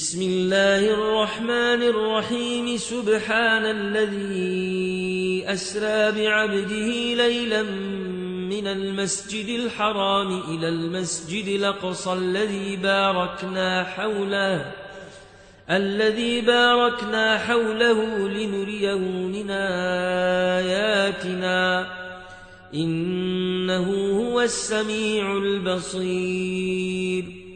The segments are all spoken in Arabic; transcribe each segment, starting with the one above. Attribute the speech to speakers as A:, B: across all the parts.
A: بسم الله الرحمن الرحيم. سبحان الذي أسرى بعبده ليلا من المسجد الحرام إلى المسجد الأقصى الذي باركنا حوله لنريه من آياتنا إنه هو السميع البصير.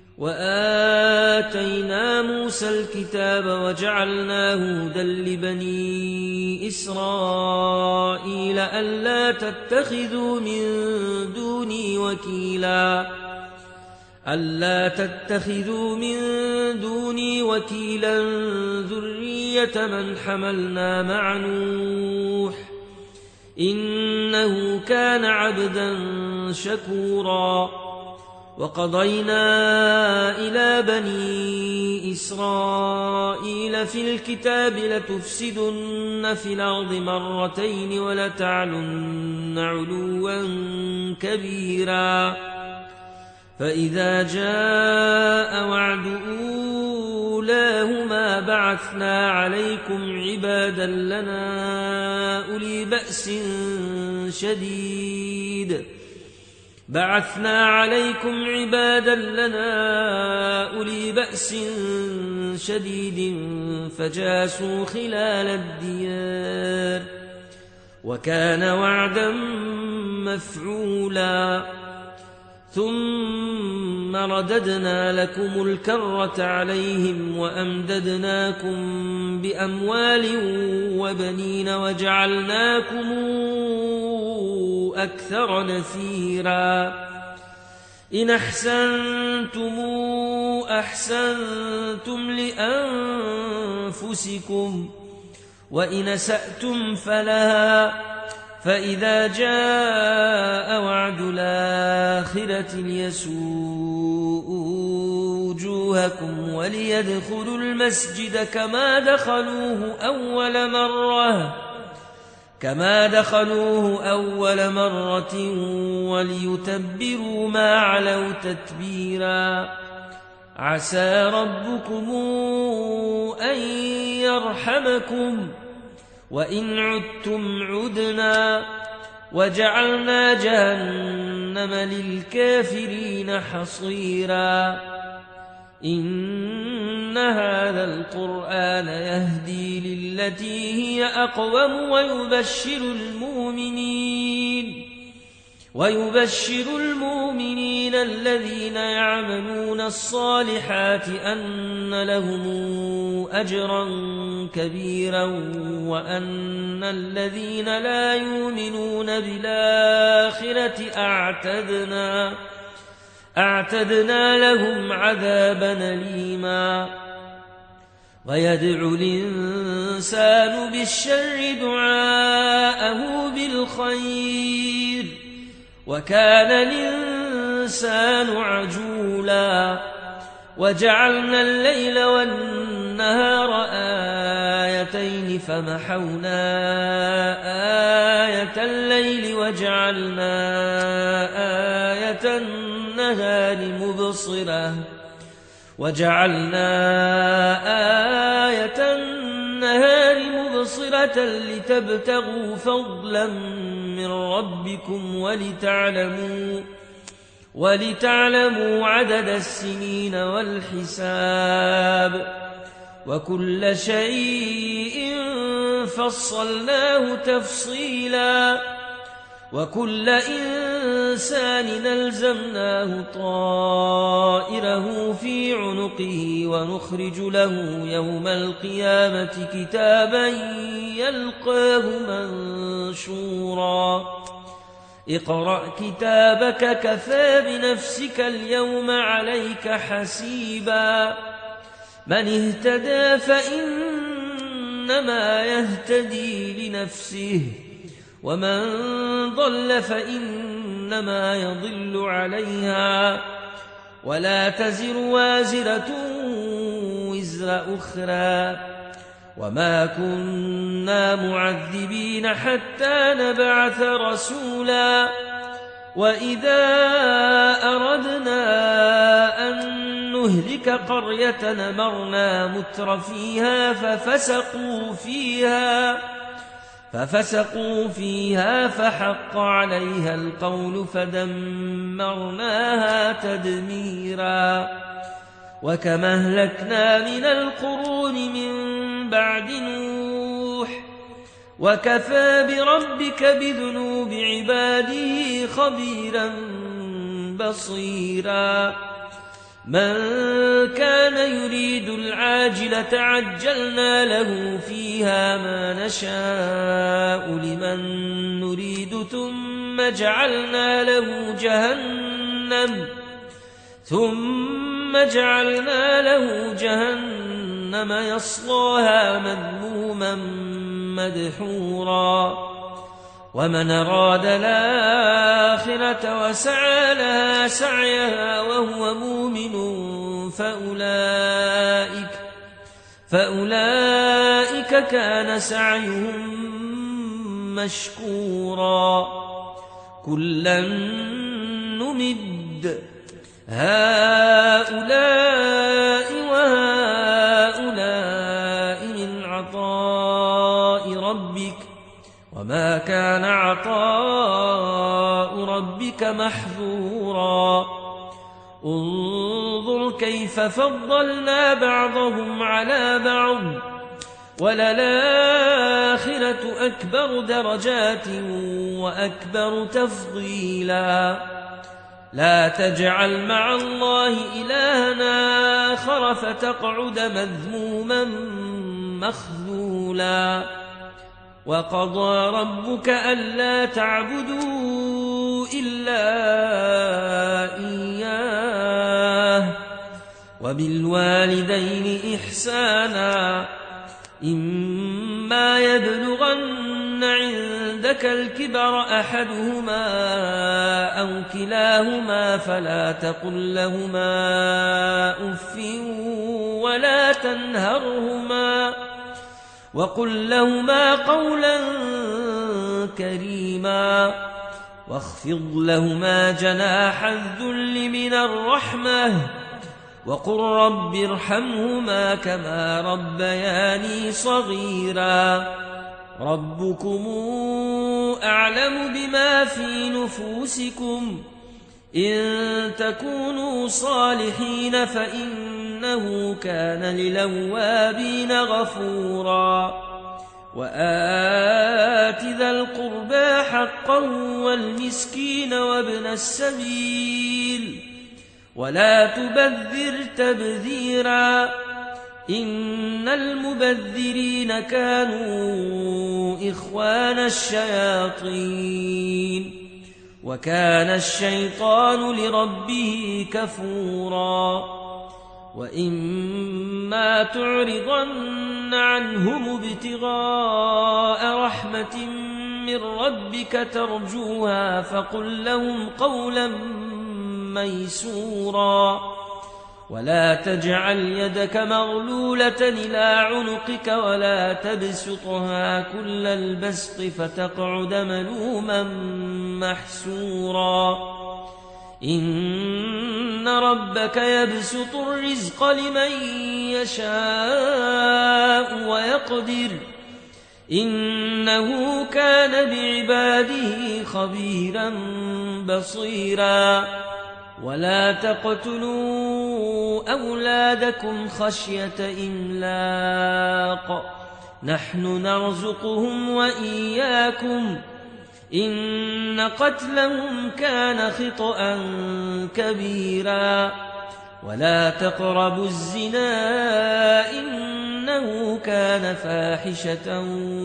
A: وآتينا موسى الكتاب وجعلناه هدى لبني إسرائيل ألا تتخذوا من دوني وكيلا ذرية من حملنا مع نوح إنه كان عبدا شكورا. وقضينا إلى بني إسرائيل في الكتاب لتفسدن في الأرض مرتين ولتعلن علوا كبيرا. فإذا جاء وعد أولاهما بعثنا عليكم عبادا لنا أولي بأس شديد فجاسوا خلال الديار وكان وعدا مفعولا. ثم رددنا لكم الكرة عليهم وأمددناكم بأموال وبنين وجعلناكم أكثر نفيرا. إن أحسنتم لأنفسكم وإن أسأتم فلها. فإذا جاء وعد الآخرة ليسوءوا وجوهكم وليدخلوا المسجد كما دخلوه أول مرة وليتبروا ما علوا تتبيرا. عسى ربكم أن يرحمكم وإن عدتم عدنا وجعلنا جهنم للكافرين حصيرا. إن هذا القرآن يهدي للتي هي أقوم ويبشر المؤمنين الذين يعملون الصالحات أن لهم أجرا كبيرا وأن الذين لا يؤمنون بالآخرة أعتدنا لهم عذابا أليما. ويدعو الإنسان بالشر دعاءه بالخير وكان الإنسان عجولا. وجعلنا الليل والنهار آيتين فمحونا آية الليل وجعلنا آية النهار مبصرة لتبتغوا فضلا من ربكم ولتعلموا عدد السنين والحساب وكل شيء فصلناه تفصيلا. وكل إنسان ألزمناه طائره في عنقه ونخرج له يوم القيامة كتابا يلقاه منشورا. اقرأ كتابك كفى بنفسك اليوم عليك حسيبا. من اهتدى فإنما يهتدي لنفسه ومن ضل فإنما يضل عليها ولا تزر وازرة وزر أخرى وما كنا معذبين حتى نبعث رسولا. وإذا أردنا أن نهلك قرية أمرنا متر فيها ففسقوا فيها فحق عليها القول فدمرناها تدميرا وكما أهلكنا من القرون من بعد نوح وكفى بربك بذنوب عباده خبيرا بصيرا من كان يريد العاجلة عجلنا له فيها ما نشاء لمن نريد ثم جعلنا له جهنم يصلاها مذموما مدحورا ومن أراد الآخرة وسعى لها سعيها وهو مؤمن فأولئك كان سعيهم مشكورا كلا نمد هؤلاء وهؤلاء من عطاء ربك وما كان عطاء ربك محظورا انظر كيف فضلنا بعضهم على بعض وللآخرة أكبر درجات وأكبر تفضيلا لا تجعل مع الله إلهنا آخر فتقعد مذموما مخذولا وقضى ربك ألا تعبدوا إلا إياه وبالوالدين إحسانا إما يبلغن عندك الكبر أحدهما أو كلاهما فلا تقل لهما أف ولا تنهرهما وقل لهما قولا كريما واخفض لهما جناح الذل من الرحمة وقل رب ارحمهما كما ربياني صغيرا ربكم أعلم بما في نفوسكم إن تكونوا صالحين فإنه كان للأوابين غفورا وآت ذا القربى حقا والمسكين وابن السبيل ولا تبذر تبذيرا إن المبذرين كانوا إخوان الشياطين وكان الشيطان لربه كفورا وإما تعرضن عنهم ابتغاء رحمة من ربك ترجوها فقل لهم قولا ميسورا ولا تجعل يدك مغلولة إلى عنقك ولا تبسطها كل البسط فتقعد ملوما محسورا إن ربك يبسط الرزق لمن يشاء ويقدر إنه كان بعباده خبيرا بصيرا ولا تقتلوا أولادكم خشية إملاق نحن نرزقهم وإياكم إن قتلهم كان خطأ كبيرا ولا تقربوا الزنا إنه كان فاحشة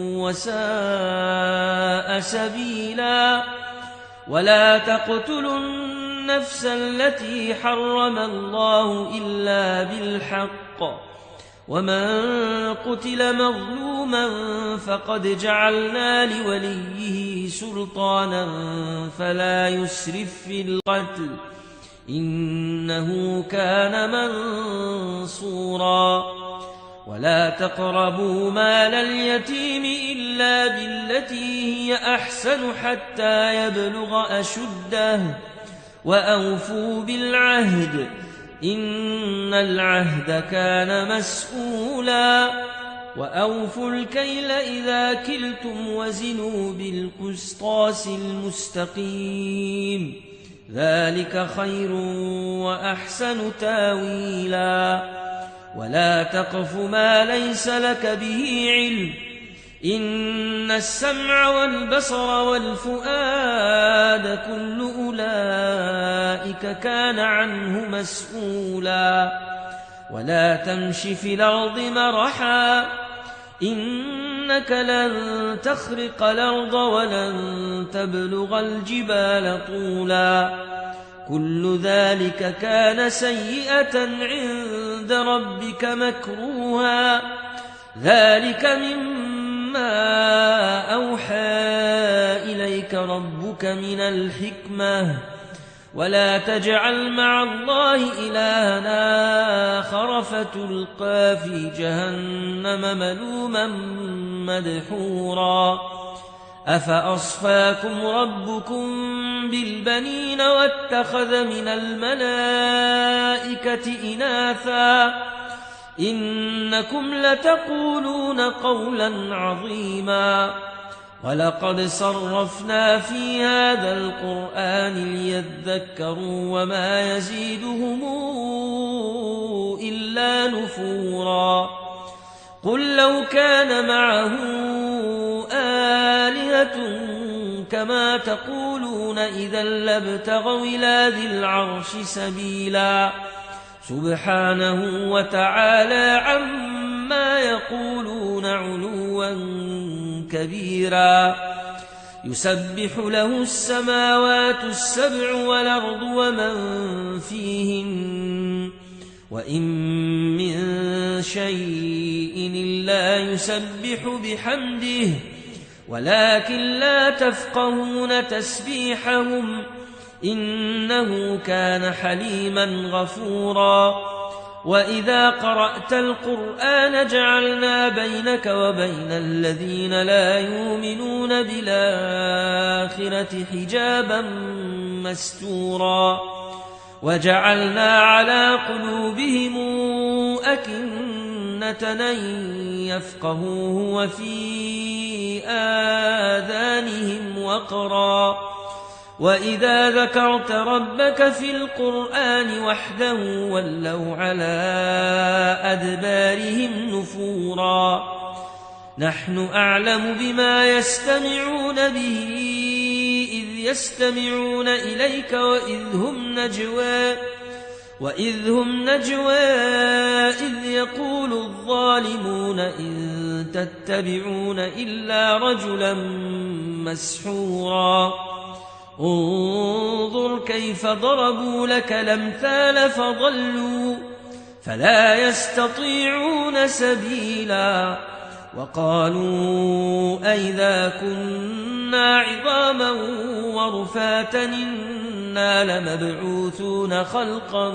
A: وساء سبيلا ولا تقتلوا النفس التي حرم الله إلا بالحق ومن قتل مظلوما فقد جعلنا لوليه سلطانا فلا يسرف في القتل إنه كان منصورا ولا تقربوا مال اليتيم إلا بالتي هي أحسن حتى يبلغ أشده وأوفوا بالعهد إن العهد كان مسؤولا وأوفوا الكيل إذا كلتم وزنوا بالقسطاس المستقيم ذلك خير وأحسن تاويلا ولا تقف ما ليس لك به علم إن السمع والبصر والفؤاد كل أولئك كان عنه مسؤولا ولا تمش في الأرض مرحا إنك لن تخرق الأرض ولن تبلغ الجبال طولا كل ذلك كان سيئة عند ربك مكروها ذلك مما أوحى إليك ربك من الحكمة ولا تجعل مع الله إلها آخر فتلقى في جهنم ملوما مدحورا أفأصفاكم ربكم بالبنين واتخذ من الملائكة إناثا إنكم لتقولون قولا عظيما ولقد صرفنا في هذا القرآن ليذكروا وما يزيدهم إلا نفورا قل لو كان معه آلهة كما تقولون إذا لابتغوا إلى ذي العرش سبيلا سبحانه وتعالى عما يقولون علوا كبيرا يسبح له السماوات السبع والأرض ومن فيهن وإن من شيء إلا يسبح بحمده ولكن لا تفقهون تسبيحهم إنه كان حليما غفورا وإذا قرأت القرآن جعلنا بينك وبين الذين لا يؤمنون بالآخرة حجابا مستورا وجعلنا على قلوبهم أكنة أن يفقهوه وفي آذانهم وقرا وإذا ذكرت ربك في القرآن وحده ولوا على أدبارهم نفورا نحن أعلم بما يستمعون به إذ يستمعون إليك وإذ هم نجوى إذ يقول الظالمون إن تتبعون إلا رجلا مسحورا انظر كيف ضربوا لك الأمثال فضلوا فلا يستطيعون سبيلا وقالوا أئذا كنا عظاما ورفاتا إنا لمبعوثون خلقا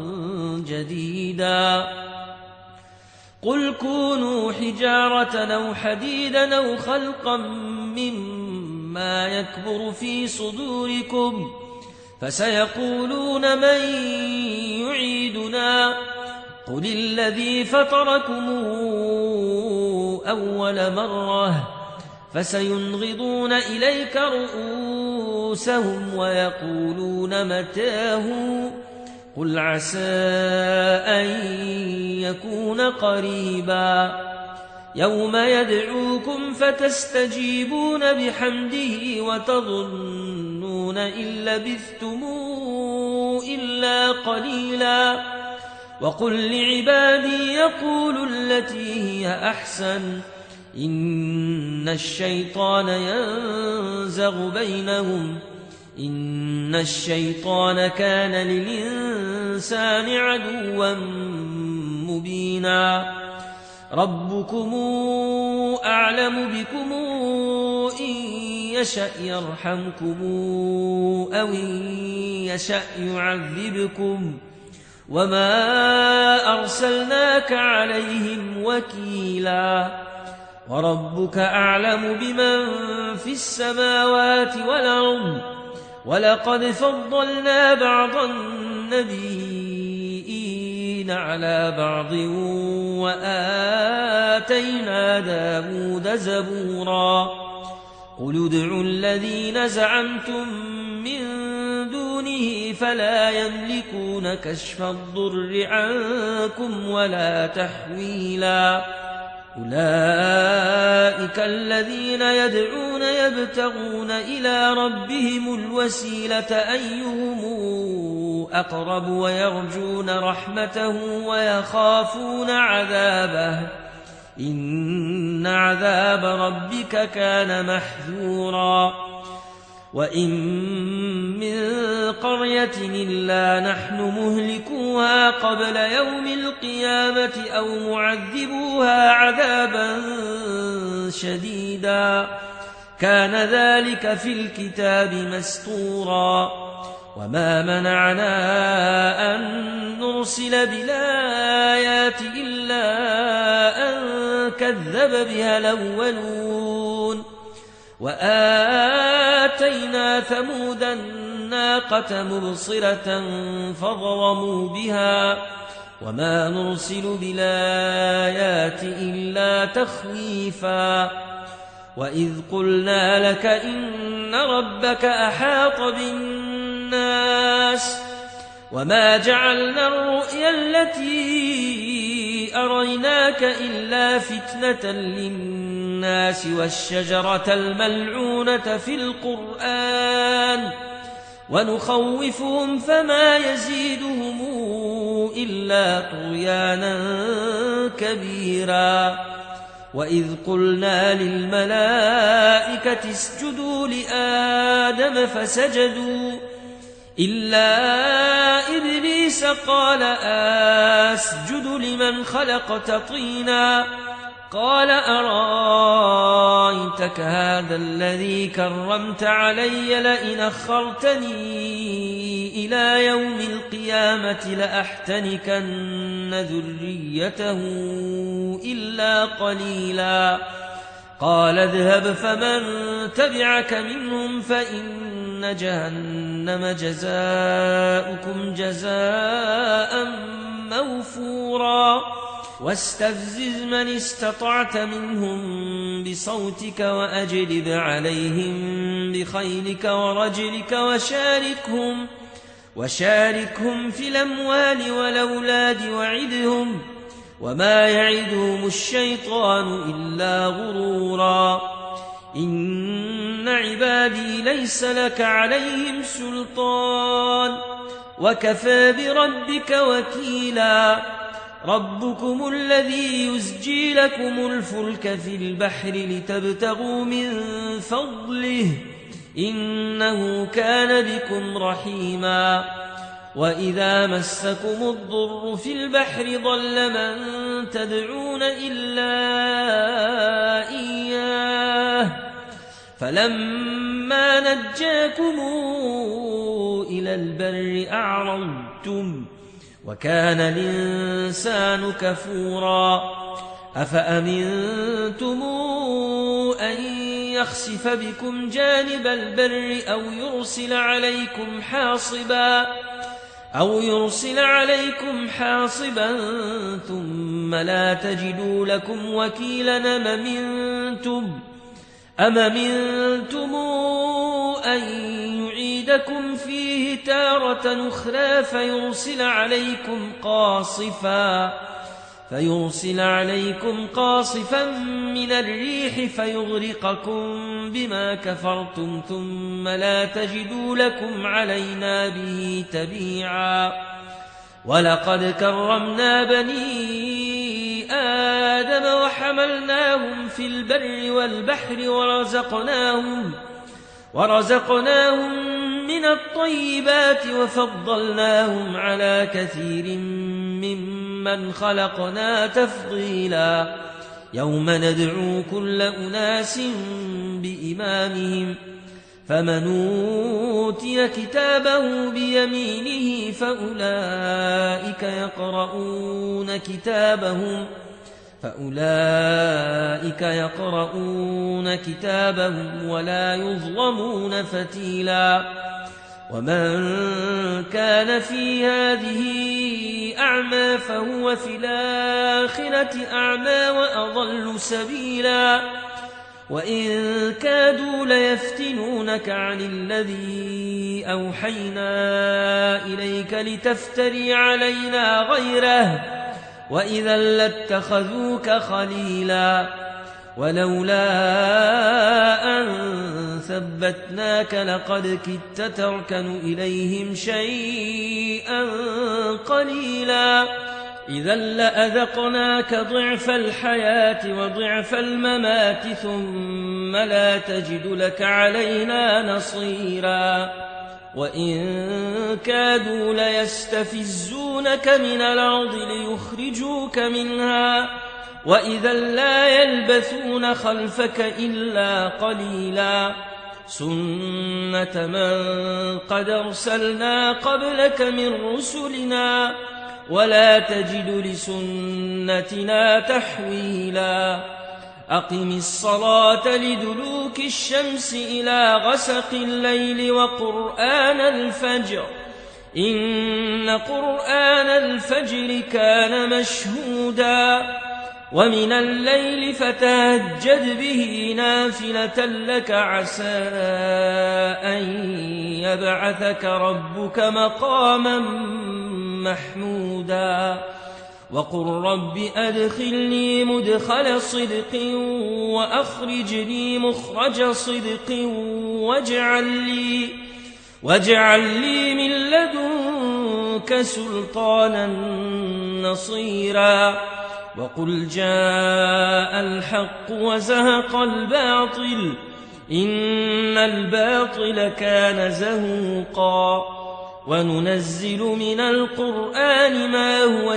A: جديدا قل كونوا حجارة أو حديدا أو خلقا مما يكبر في صدوركم فسيقولون من يعيدنا قل الذي فطركم أول مرة فسينغضون إليك رؤوسهم ويقولون متاه قل عسى أن يكون قريبا يوم يدعوكم فتستجيبون بحمده وتظنون إن لبثتم إلا قليلا وقل لعبادي يقولوا التي هي أحسن إن الشيطان ينزغ بينهم إن الشيطان كان للإنسان عدوا مبينا ربكم أعلم بكم إن يشأ يرحمكم أو إن يشأ يعذبكم وما أرسلناك عليهم وكيلا وربك أعلم بمن في السماوات والأرض ولقد فضلنا بعض النبيين بعضهن على بعض وآتينا داود زبورا قل ادعوا الذين زعمتم من دونه فلا يملكون كشف الضر عنكم ولا تحويلا أولئك الذين يدعون يبتغون إلى ربهم الوسيلة أيهم أقرب ويرجون رحمته ويخافون عذابه إن عذاب ربك كان محذورا وإن من قرية إلا نحن مهلكوها قبل يوم القيامة أو معذبوها عذابا شديدا كان ذلك في الكتاب مسطورا وما منعنا أن نرسل بالآيات إلا أن كذب بها الأولون وآتينا ثمود الناقة مبصرة فظلموا بها وما نرسل بالآيات إلا تخويفا وإذ قلنا لك إن ربك أحاط بالناس وما جعلنا الرؤيا التي أريناك إلا فتنة للناس والشجرة الملعونة في القرآن ونخوفهم فما يزيدهم إلا طغيانا كبيرا وإذ قلنا للملائكة اسجدوا لآدم فسجدوا إلا إبليس قال أسجد لمن خلقت طينا قال أرأيتك هذا الذي كرمت علي لئن أخرتني إلى يوم القيامة لأحتنكن ذريته إلا قليلا قال اذهب فمن تبعك منهم فإن جهنم جزاؤكم جزاء موفورا واستفزز من استطعت منهم بصوتك وأجلب عليهم بخيلك ورجلك وشاركهم في الأموال والأولاد وعدهم وما يعدهم الشيطان إلا غرورا إن عبادي ليس لك عليهم سلطان وكفى بربك وكيلا ربكم الذي يزجي لكم الفلك في البحر لتبتغوا من فضله إنه كان بكم رحيما وإذا مسكم الضر في البحر ضل من تدعون إلا إياه فلما نجاكم إلى البر أعرضتم وكان الإنسان كفورا أفأمنتم أن يخسف بكم جانب البر أو يرسل عليكم حاصبا ثم لا تجدوا لكم وكيلا أم أمنتم أن يعيدكم فيه تارة أخرى فيرسل عليكم قاصفا من الريح فيغرقكم بما كفرتم ثم لا تجدوا لكم علينا به تبيعا ولقد كرمنا بني آدم وحملناهم في البر والبحر ورزقناهم من الطيبات وفضلناهم على كثير ممن خلقنا تفضيلا يوم ندعو كل أناس بإمامهم فمن أوتي كتابه بيمينه فأولئك يقرؤون كتابهم ولا يظلمون فتيلا ومن كان في هذه أعمى فهو في الآخرة أعمى وأضل سبيلا وإن كادوا ليفتنونك عن الذي أوحينا إليك لتفتري علينا غيره وإذا لاتخذوك خليلا ولولا أن ثبتناك لقد كدت تركن إليهم شيئا قليلا إذا لأذقناك ضعف الحياة وضعف الممات ثم لا تجد لك علينا نصيرا وإن كادوا ليستفزونك من الأرض ليخرجوك منها وإذا لا يلبثون خلفك إلا قليلا سنة من قد أرسلنا قبلك من رسلنا ولا تجد لسنتنا تحويلا أقم الصلاة لدلوك الشمس إلى غسق الليل وقرآن الفجر إن قرآن الفجر كان مشهودا ومن الليل فتهجد به نافلة لك عسى أن يبعثك ربك مقاما محمودا وقل رب أدخلني مدخل صدق وأخرجني مخرج صدق واجعل لي من لدنك سلطانا نصيرا وقل جاء الحق وزهق الباطل إن الباطل كان زهوقا وننزل من القرآن ما هو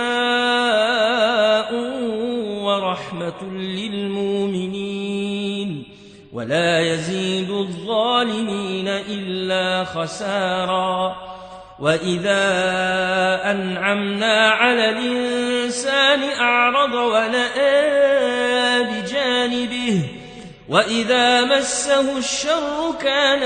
A: شفاء ورحمة للمؤمنين ولا يزيد الظالمين إلا خسارا وإذا أنعمنا على الإنسان أعرض ونأى بجانبه وإذا مسه الشر كان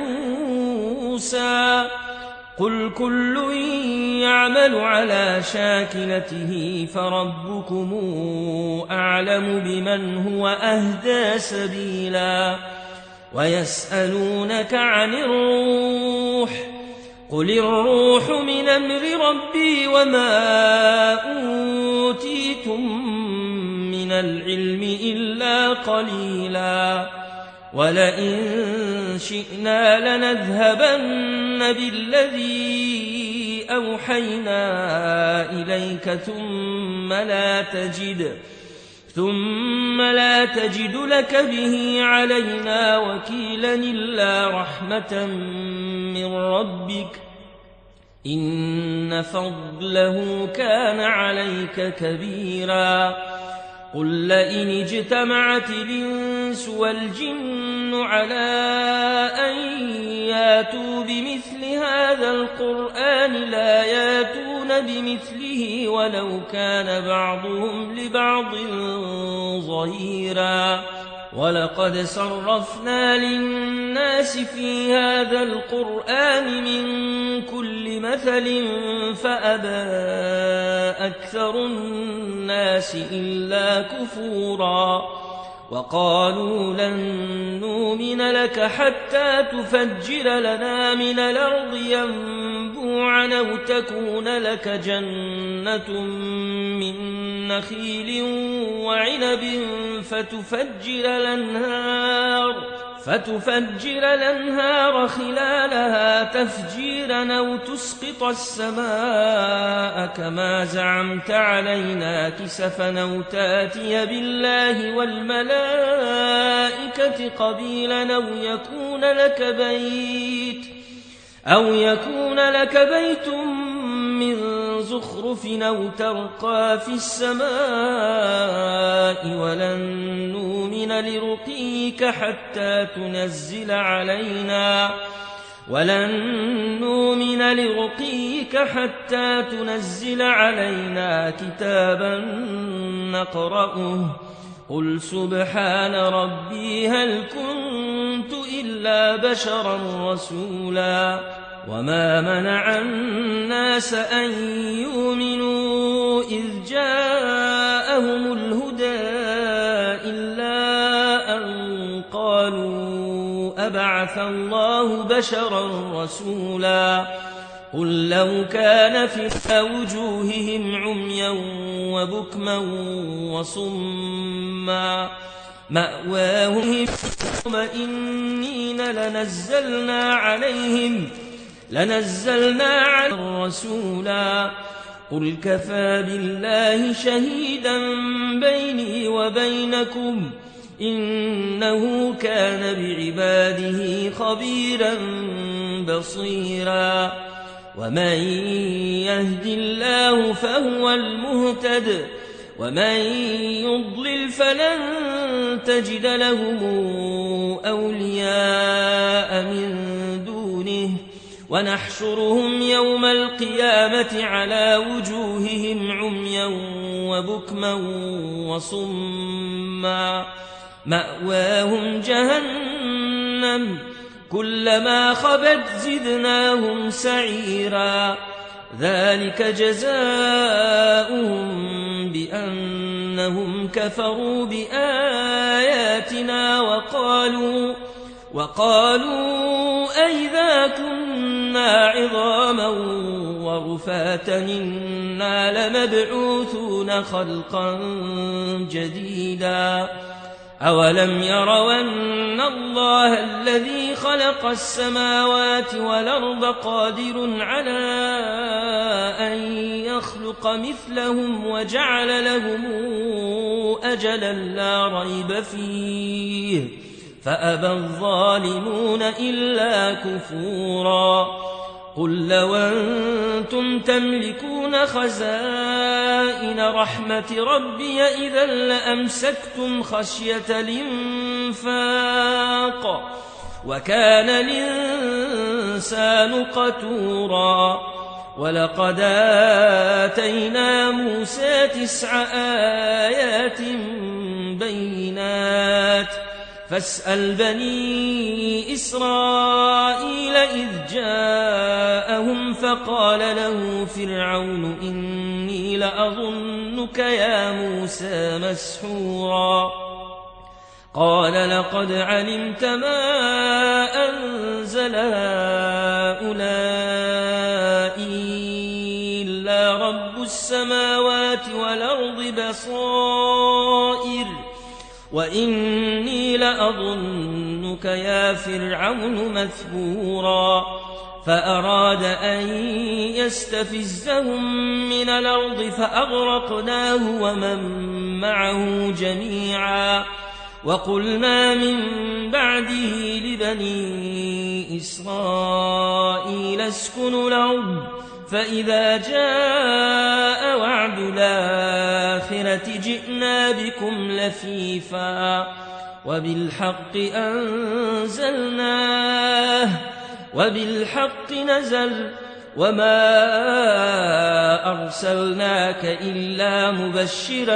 A: يئوسا قل كل يعمل على شاكلته فربكم أعلم بمن هو أهدى سبيلا ويسألونك عن الروح قل الروح من أمر ربي وما أوتيتم من العلم إلا قليلا ولئن شئنا لنذهبن بالذي أوحينا إليك ثم لا تجد لك به علينا وكيلا إلا رحمة من ربك إن فضله كان عليك كبيرا قل لئن اجتمعت الإنس والجن على أن ياتوا بمثل هذا القرآن لا ياتون بمثله ولو كان بعضهم لبعض ظهيرا ولقد صرفنا للناس في هذا القرآن من كل مثل فأبى أكثر الناس إلا كفورا وقالوا لن نؤمن لك حتى تفجر لنا من الأرض ينبوعا أو تكون لك جنة من نخيل وعنب فتفجر الأنهار خلالها تفجيرا أو تسقط السماء كما زعمت علينا كسفا أو تأتي بالله والملائكة قبيلا أو يكون لك بيت من زخرف أو ترقى في السماء ولن نؤمن لرقيك حتى تنزل علينا كتابا نقرأه قل سبحان ربي هل كنت إلا بشرا رسولا وما منع الناس أن يؤمنوا إذ جاءهم الهدى إلا أن قالوا أبعث الله بشرا رسولا قل لو كان في وجوههم عميا وبكما وصما مأواهم مطمئنين لنزلنا عليهم رسولا قل كفى بالله شهيدا بيني وبينكم إنه كان بعباده خبيرا بصيرا ومن يهد الله فهو المهتد ومن يضلل فلن تجد لهم أولياء من دونه ونحشرهم يوم القيامة على وجوههم عميا وبكما وصما مأواهم جهنم كلما خبت زدناهم سعيرا ذلك جزاؤهم بأنهم كفروا بآياتنا وقالوا أئذا كنا عظاما ورفاتا إنا لمبعوثون خلقا جديدا أولم يروا أن الله الذي خلق السماوات والأرض قادر على أن يخلق مثلهم وجعل لهم أجلا لا ريب فيه فأبى الظالمون إلا كفورا قل لو أنتم تملكون خزائن رحمة ربي إذا لأمسكتم خشية الإنفاق وكان الإنسان قتورا ولقد آتينا موسى 9 آيات بينات فاسأل بني إسرائيل إذ جاءهم فقال له فرعون إني لأظنك يا موسى مسحورا قال لقد علمت ما أنزل هؤلاء إلا رب السماوات والأرض بصائر وإني لأظنك يا فرعون مثبورا فأراد أن يستفزهم من الأرض فأغرقناه ومن معه جميعا وقلنا من بعده لبني إسرائيل اسكنوا الأرض فإذا جاء وعد الآخرة جئنا بكم لفيفا وبالحق أنزلناه وبالحق نزل وما أرسلناك إلا مبشرا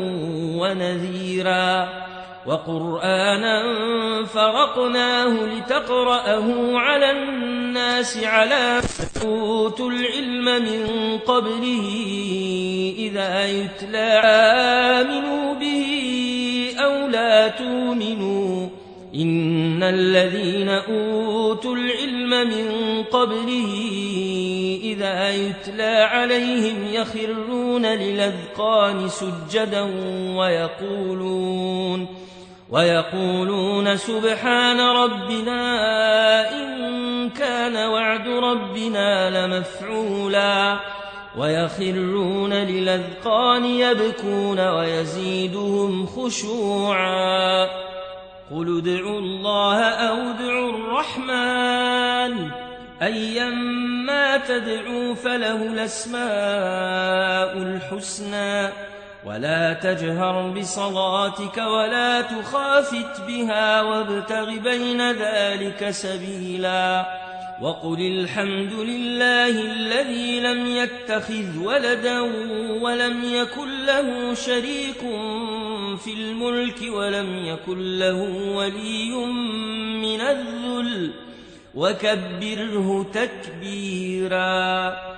A: ونذيرا وقرآنا فرقناه لتقرأه على الناس على أوتوا العلم من قبله إذا يتلى آمنوا به أو لا تؤمنوا إن الذين أوتوا العلم من قبله إذا يتلى عليهم يخرون للأذقان سجدا ويقولون سبحان ربنا إن كان وعد ربنا لمفعولا ويخرون للأذقان يبكون ويزيدهم خشوعا قل ادعوا الله أو ادعوا الرحمن أيما تدعوا فله الأسماء الحسنى ولا تجهر بصلاتك ولا تخافت بها وابتغ بين ذلك سبيلا وقل الحمد لله الذي لم يتخذ ولدا ولم يكن له شريك في الملك ولم يكن له ولي من الذل وكبره تكبيرا.